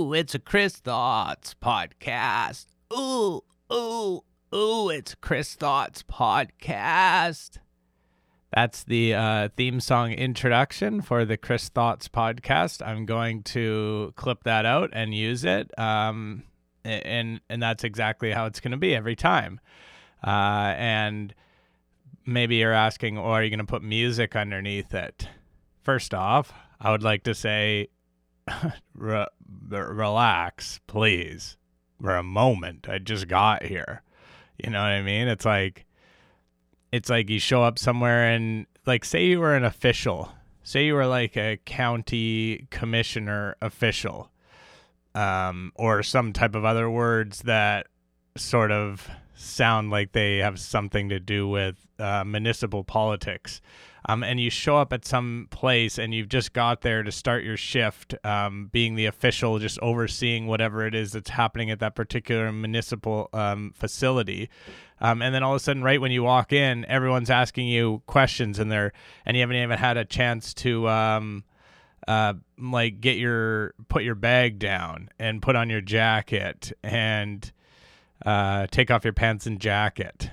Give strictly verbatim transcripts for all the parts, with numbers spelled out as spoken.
Ooh, it's a Chris Thoughts podcast. Ooh, ooh, ooh, it's a Chris Thoughts podcast. That's the uh, theme song introduction for the Chris Thoughts podcast. I'm going to clip that out and use it, um, and and that's exactly how it's going to be every time. Uh, and maybe you're asking, or are you going to put music underneath it? First off, I would like to say, Re- relax, please, for a moment. I just got here. You know what I mean? It's like, it's like you show up somewhere and, like, say you were an official. Say you were like a county commissioner official, um, or some type of other words that sort of sound like they have something to do with uh, municipal politics. Um, and you show up at some place and you've just got there to start your shift, um, being the official, just overseeing whatever it is that's happening at that particular municipal um, facility. Um, and then all of a sudden, right when you walk in, everyone's asking you questions and they're, and you haven't even had a chance to um, uh, like get your, put your bag down and put on your jacket and uh, take off your pants and jacket.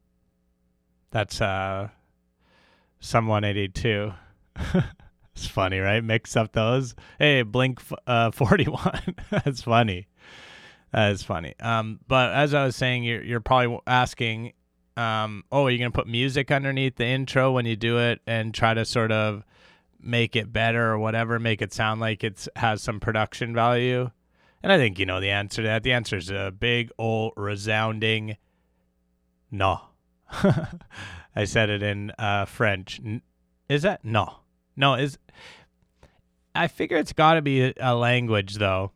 That's, uh, Some one eighty-two. It's funny, right? Mix up those. Hey, Blink uh, forty-one. That's funny. That is funny. Um, but as I was saying, you're, you're probably asking, um, oh, are you going to put music underneath the intro when you do it and try to sort of make it better or whatever, make it sound like it has some production value? And I think you know the answer to that. The answer is a big, old, resounding no. I said it in uh, French. N- is that? No. No, is... I figure it's got to be a, a language, though.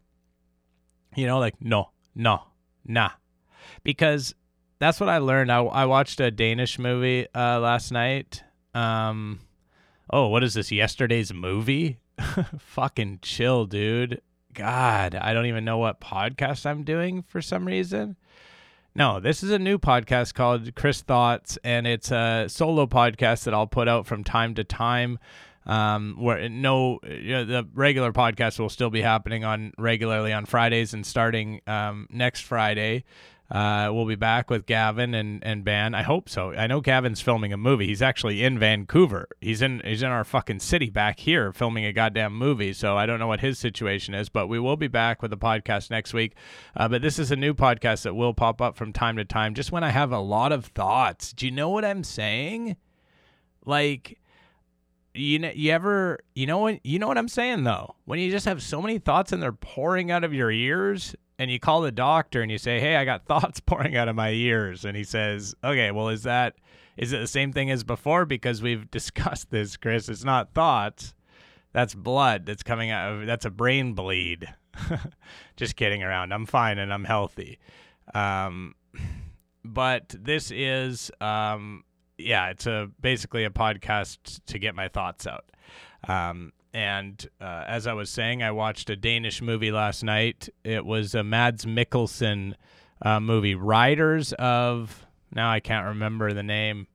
You know, like, no, no, nah. Because that's what I learned. I, I watched a Danish movie uh, last night. Um, oh, what is this, yesterday's movie? Fucking chill, dude. God, I don't even know what podcast I'm doing for some reason. No, this is a new podcast called Chris Thoughts, and it's a solo podcast that I'll put out from time to time. Um, where no, you know, the regular podcast will still be happening on regularly on Fridays, and starting um, next Friday, uh, we'll be back with Gavin and and Ben. I hope so. I know Gavin's filming a movie. He's actually in Vancouver. He's in he's in our fucking city back here filming a goddamn movie. So I don't know what his situation is, but we will be back with the podcast next week. Uh, but this is a new podcast that will pop up from time to time, just when I have a lot of thoughts. Do you know what I'm saying? Like, you know, you ever, you know what, you know what I'm saying though? When you just have so many thoughts and they're pouring out of your ears, and you call the doctor and you say, hey, I got thoughts pouring out of my ears. And he says, okay, well, is that, is it the same thing as before? Because we've discussed this, Chris. It's not thoughts. That's blood that's coming out of, that's a brain bleed. Just kidding around. I'm fine and I'm healthy. Um, but this is, um, yeah, it's a basically a podcast to get my thoughts out. Um, And uh, as I was saying, I watched a Danish movie last night. It was a Mads Mikkelsen uh, movie, Riders of, now I can't remember the name,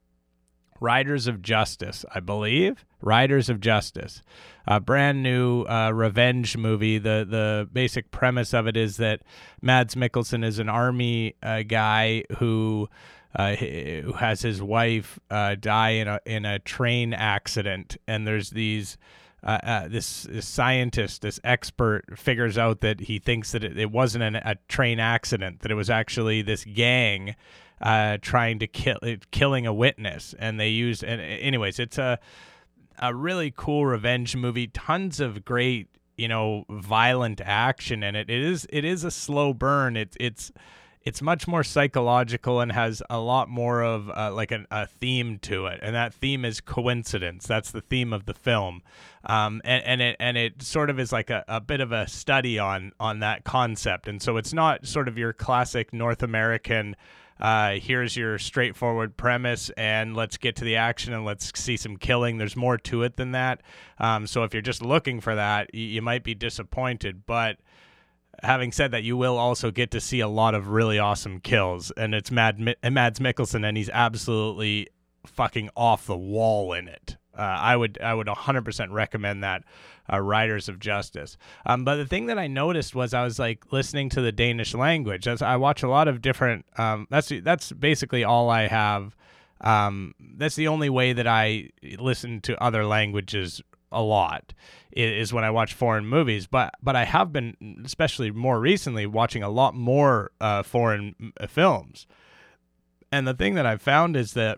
Riders of Justice, I believe. Riders of Justice, a brand new uh, revenge movie. The the basic premise of it is that Mads Mikkelsen is an army uh, guy who Uh, who has his wife uh, die in a in a train accident, and there's these uh, uh, this, this scientist, this expert, figures out that he thinks that it, it wasn't an, a train accident, that it was actually this gang uh, trying to kill killing a witness, and they used. And anyways, it's a a really cool revenge movie. Tons of great, you know, violent action in it. It is it is a slow burn. It's it's. It's much more psychological and has a lot more of uh, like an, a theme to it, and that theme is coincidence. That's the theme of the film, um, and and it and it sort of is like a, a bit of a study on on that concept. And so it's not sort of your classic North American. Uh, here's your straightforward premise, and let's get to the action and let's see some killing. There's more to it than that. Um, so if you're just looking for that, you, you might be disappointed, but. Having said that, you will also get to see a lot of really awesome kills, and it's Mad, Mads Mikkelsen, and he's absolutely fucking off the wall in it. uh, I would I would one hundred percent recommend that, uh, Riders of Justice. Um, but the thing that I noticed was I was like listening to the Danish language. As I watch a lot of different. Um, that's that's basically all I have. Um, that's the only way that I listen to other languages a lot is when I watch foreign movies. But but I have been, especially more recently, watching a lot more uh, foreign films. And the thing that I've found is that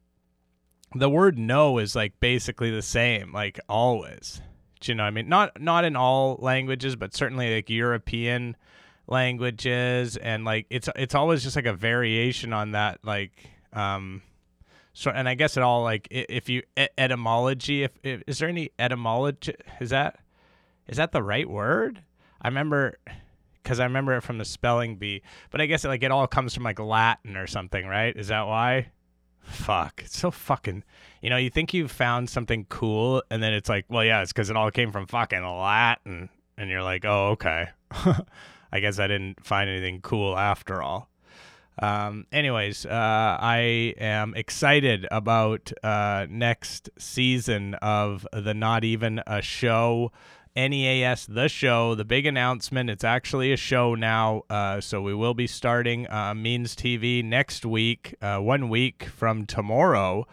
the word no is like basically the same, like always. Do you know what I mean? Not not in all languages, but certainly like European languages, and like it's it's always just like a variation on that, like um so. And I guess it all, like, if you etymology, if, if is there any etymology, is that is that the right word? I remember because I remember it from the spelling bee, but I guess it, like, it all comes from like Latin or something, right? Is that why? Fuck, it's so fucking, you know, you think you've found something cool, and then it's like, well, yeah, it's because it all came from fucking Latin, and you're like, oh, okay. I guess I didn't find anything cool after all. Um, anyways, uh, I am excited about uh, next season of the Not Even a Show, N E A S The Show. The big announcement, it's actually a show now, uh, so we will be starting uh, Means T V next week, uh, one week from tomorrow.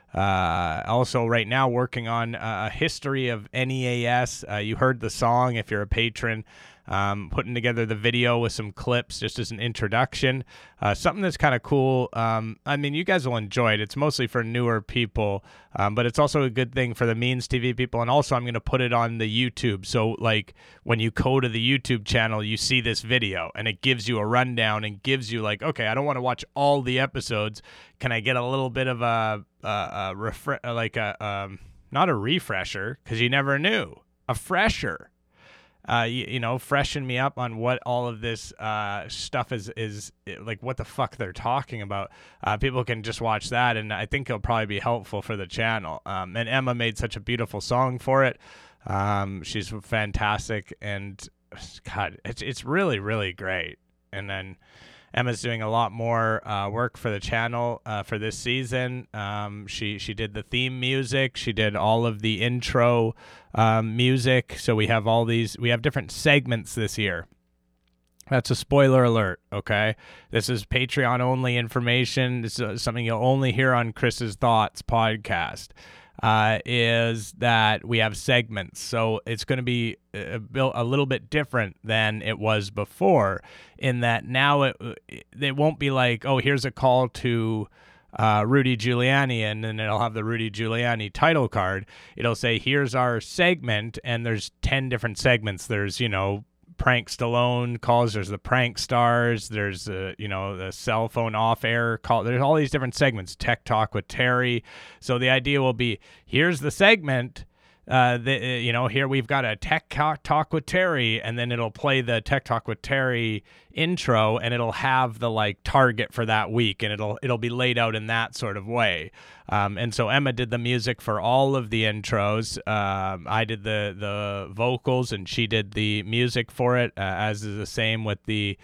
Uh, also, right now, working on uh, a history of N E A S. Uh, you heard the song if you're a patron. Um, putting together the video with some clips just as an introduction. Uh, something that's kind of cool. Um, I mean, you guys will enjoy it. It's mostly for newer people, um, but it's also a good thing for the Means T V people. And also, I'm going to put it on the YouTube. So, like, when you go to the YouTube channel, you see this video, and it gives you a rundown and gives you, like, okay, I don't want to watch all the episodes. Can I get a little bit of a, a, a refre- like a, um, not a refresher, because you never knew, a fresher. Uh, you, you know, freshen me up on what all of this uh, stuff is, is like, what the fuck they're talking about. Uh, people can just watch that, and I think it'll probably be helpful for the channel. Um, and Emma made such a beautiful song for it. Um, she's fantastic, and God, it's it's really, really great. And then Emma's doing a lot more uh, work for the channel uh, for this season. Um, she she did the theme music. She did all of the intro um, music. So we have all these. We have different segments this year. That's a spoiler alert, okay? This is Patreon only information. This is something you'll only hear on Chris's Thoughts podcast. Uh, is that we have segments. So it's going to be a, a little bit different than it was before, in that now it, it won't be like, oh, here's a call to uh, Rudy Giuliani, and then it'll have the Rudy Giuliani title card. It'll say, here's our segment, and there's ten different segments. There's, you know, Prank Stallone calls, there's the Prank Stars, there's uh, you know, the cell phone off-air call, there's all these different segments. Tech Talk with Terry. So the idea will be, here's the segment, uh, the, uh, you know, here we've got a Tech Talk with Terry, and then it'll play the Tech Talk with Terry intro, and it'll have the, like, target for that week, and it'll it'll be laid out in that sort of way. Um, and so Emma did the music for all of the intros. Um, I did the the vocals, and she did the music for it, uh, as is the same with the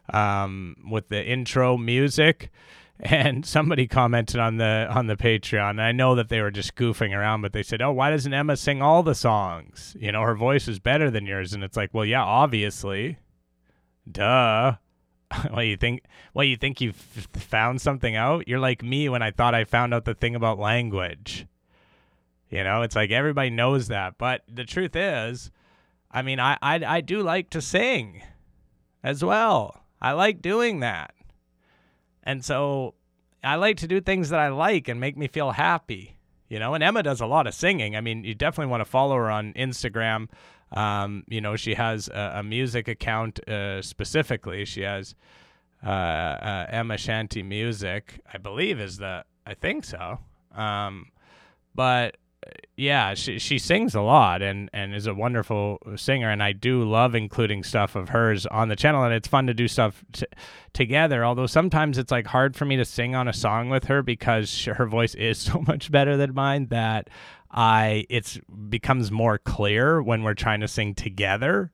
um, with the intro music. And somebody commented on the on the Patreon, and I know that they were just goofing around, but they said, oh, why doesn't Emma sing all the songs? You know, her voice is better than yours. And it's like, well, yeah, obviously. Duh. Well, you think well, you think you've found something out? You're like me when I thought I found out the thing about language. You know, it's like everybody knows that. But the truth is, I mean, I, I, I do like to sing as well. I like doing that. And so I like to do things that I like and make me feel happy, you know, and Emma does a lot of singing. I mean, you definitely want to follow her on Instagram. Um, you know, she has a, a music account uh, specifically. She has uh, uh, Emma Shanty Music, I believe is the, I think so. Um, but yeah, she she sings a lot and, and is a wonderful singer, and I do love including stuff of hers on the channel, and it's fun to do stuff t- together, although sometimes it's like hard for me to sing on a song with her because she, her voice is so much better than mine that I it's becomes more clear when we're trying to sing together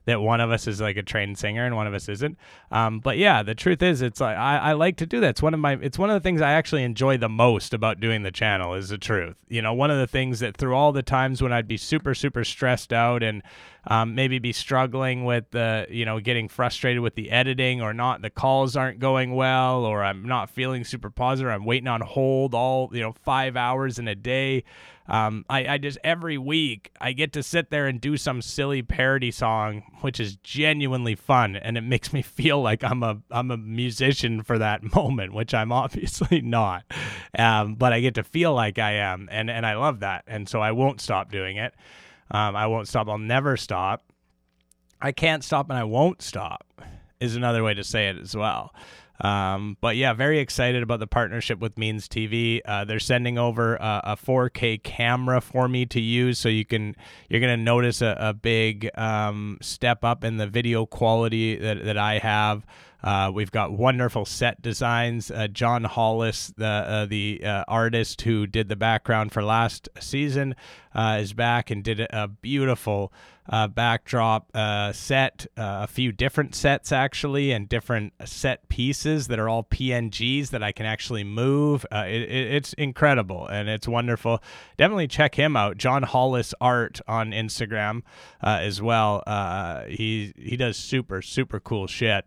that one of us is like a trained singer and one of us isn't. Um, but yeah, the truth is, it's like I, I like to do that. It's one of my it's one of the things I actually enjoy the most about doing the channel is the truth. You know, one of the things that through all the times when I'd be super super stressed out and um, maybe be struggling with the you know getting frustrated with the editing or not the calls aren't going well or I'm not feeling super positive. I'm waiting on hold all you know five hours in a day. Um, I, I just every week I get to sit there and do some silly parody song, which is genuinely fun, and it makes me feel like I'm a I'm a musician for that moment, which I'm obviously not. Um, but I get to feel like I am, and and I love that, and so I won't stop doing it. Um, I won't stop. I'll never stop. I can't stop, and I won't stop is another way to say it as well. Um, but yeah, very excited about the partnership with Means T V. Uh, they're sending over a, a four K camera for me to use, so you can you're gonna notice a, a big um, step up in the video quality that that I have. Uh, we've got wonderful set designs. Uh, John Hollis, the uh, the uh, artist who did the background for last season, uh, is back and did a beautiful uh, backdrop uh, set, uh, a few different sets actually, and different set pieces that are all P N Gs that I can actually move. Uh, it, it, it's incredible and it's wonderful. Definitely check him out, John Hollis Art on Instagram uh, as well. Uh, he he does super super cool shit.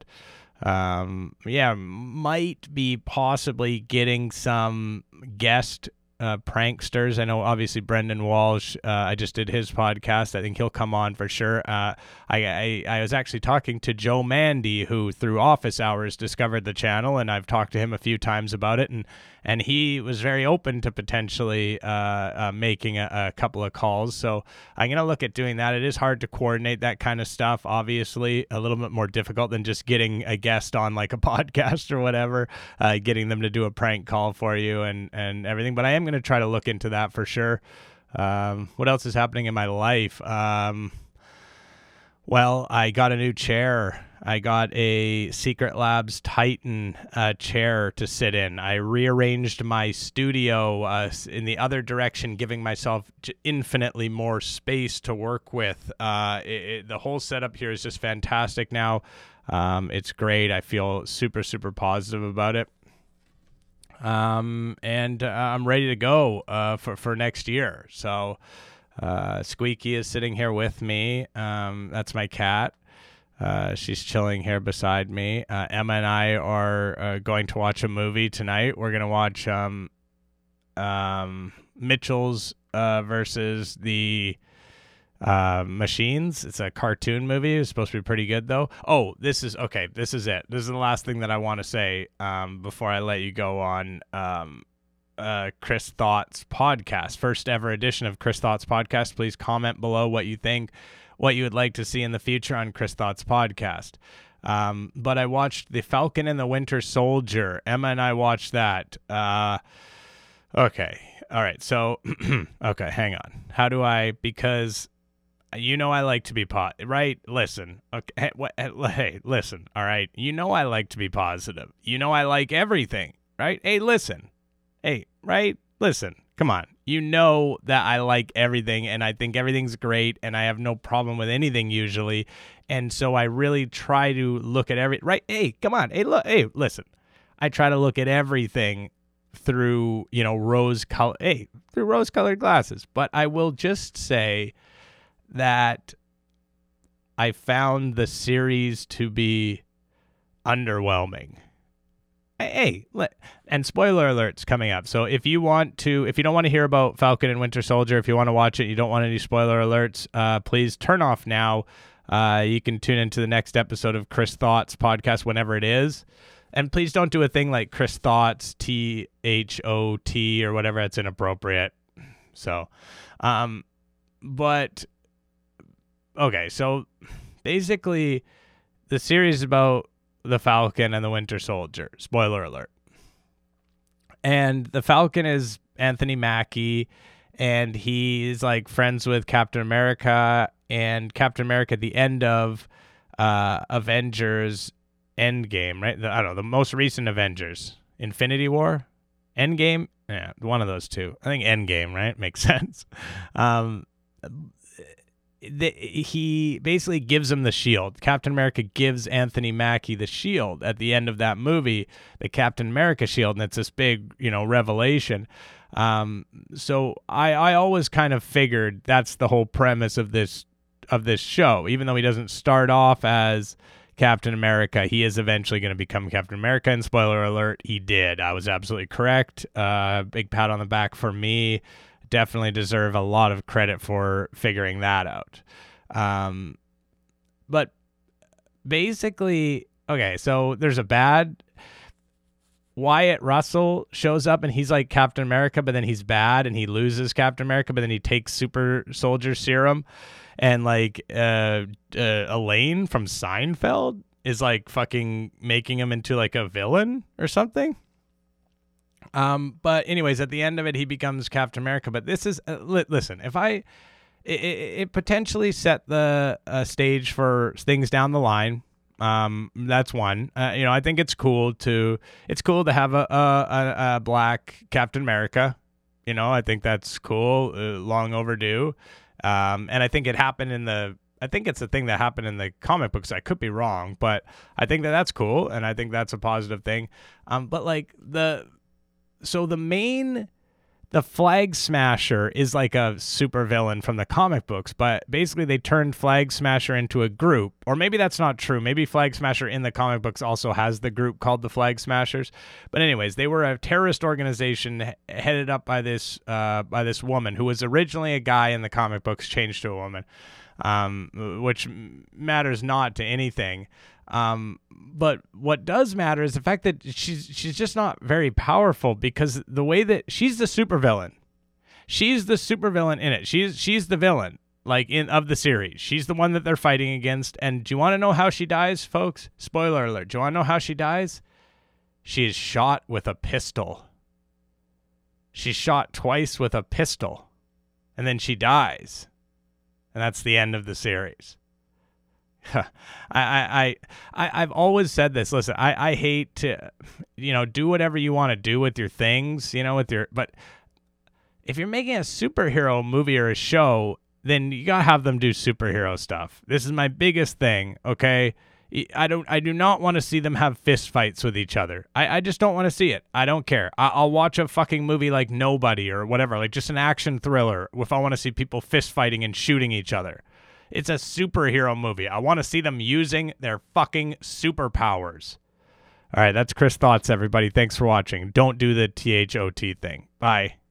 Um, yeah, might be possibly getting some guest uh, pranksters. I know obviously Brendan Walsh, uh, I just did his podcast. I think he'll come on for sure. Uh, I, I, I was actually talking to Joe Mandy, who through office hours discovered the channel, and I've talked to him a few times about it, and and he was very open to potentially uh, uh, making a, a couple of calls. So I'm going to look at doing that. It is hard to coordinate that kind of stuff, obviously, a little bit more difficult than just getting a guest on like a podcast or whatever, uh, getting them to do a prank call for you and, and everything. But I am going to try to look into that for sure. Um, what else is happening in my life? Um, well, I got a new chair. I got a Secret Labs Titan uh, chair to sit in. I rearranged my studio uh, in the other direction, giving myself infinitely more space to work with. Uh, it, it, the whole setup here is just fantastic now. Um, it's great. I feel super, super positive about it. Um, and uh, I'm ready to go uh, for, for next year. So uh, Squeaky is sitting here with me. Um, that's my cat. Uh, she's chilling here beside me. Uh, Emma and I are uh, going to watch a movie tonight. We're going to watch um, um, Mitchell's uh, versus the uh, Machines. It's a cartoon movie. It's supposed to be pretty good, though. Oh, this is, okay, this is it. This is the last thing that I want to say um, before I let you go on um, uh, Chris Thoughts Podcast. First ever edition of Chris Thoughts Podcast. Please comment below what you think, what you would like to see in the future on Chris Thoughts Podcast. Um, but I watched The Falcon and the Winter Soldier. Emma and I watched that. Uh, okay. All right. So, okay, hang on. How do I, because you know I like to be, po- right? Listen. Okay. Hey, what, hey, listen. All right. You know I like to be positive. You know I like everything, right? Hey, listen. Hey, right? Listen. Come on. You know that I like everything and I think everything's great and I have no problem with anything usually. And so I really try to look at every, right? Hey, come on. Hey, look, hey, listen. I try to look at everything through, you know, rose color, hey, through rose colored glasses. But I will just say that I found the series to be underwhelming. Hey, and spoiler alerts coming up. So if you want to, if you don't want to hear about Falcon and Winter Soldier, if you want to watch it, you don't want any spoiler alerts, uh, please turn off now. Uh, you can tune into the next episode of Chris Thoughts Podcast whenever it is. And please don't do a thing like Chris Thoughts, T H O T or whatever. It's inappropriate. So, um, but, okay. So basically the series is about the Falcon and the Winter Soldier. Spoiler alert. And the Falcon is Anthony Mackie, and he's like friends with Captain America, and Captain America at the end of uh, Avengers Endgame, right? The, I don't know, the most recent Avengers. Infinity War? Endgame? Yeah, one of those two. I think Endgame, right? Makes sense. Um, the, he basically gives him the shield. Captain America gives Anthony Mackie the shield at the end of that movie, the Captain America shield, and it's this big, you know, revelation. Um, so I, I always kind of figured that's the whole premise of this of this show. Even though he doesn't start off as Captain America, he is eventually going to become Captain America. And spoiler alert, he did. I was absolutely correct. Uh, big pat on the back for me. Definitely deserve a lot of credit for figuring that out. Um, but basically, okay, so there's a bad Wyatt Russell shows up and he's like Captain America, but then he's bad and he loses Captain America, but then he takes super soldier serum. And like uh, uh, Elaine from Seinfeld is like fucking making him into like a villain or something. Um, but anyways, at the end of it, he becomes Captain America. But this is uh, li- listen, if I it, it potentially set the uh, stage for things down the line. Um, that's one. Uh, you know, I think it's cool to it's cool to have a a, a, a black Captain America. You know, I think that's cool. Uh, long overdue. Um, and I think it happened in the. I think it's a thing that happened in the comic books. I could be wrong, but I think that that's cool, and I think that's a positive thing. Um, but like the. So the main, the Flag Smasher is like a super villain from the comic books, but basically they turned Flag Smasher into a group, or maybe that's not true. Maybe Flag Smasher in the comic books also has the group called the Flag Smashers. But anyways, they were a terrorist organization headed up by this uh, by this woman who was originally a guy in the comic books, changed to a woman, um, which matters not to anything. Um, but what does matter is the fact that she's she's just not very powerful, because the way that she's the supervillain, she's the supervillain in it. She's she's the villain, like in of the series. She's the one that they're fighting against. And do you want to know how she dies, folks? Spoiler alert. Do you want to know how she dies? She is shot with a pistol. She's shot twice with a pistol, and then she dies, and that's the end of the series. I, I, I, I've always said this. Listen, I, I hate to, you know, do whatever you want to do with your things, you know, with your, but if you're making a superhero movie or a show, then you gotta have them do superhero stuff. This is my biggest thing. Okay. I don't, I do not want to see them have fist fights with each other. I, I just don't want to see it. I don't care. I, I'll watch a fucking movie like Nobody or whatever, like just an action thriller if I want to see people fist fighting and shooting each other. It's a superhero movie. I want to see them using their fucking superpowers. All right, that's Chris Thoughts, everybody. Thanks for watching. Don't do the T H O T thing. Bye.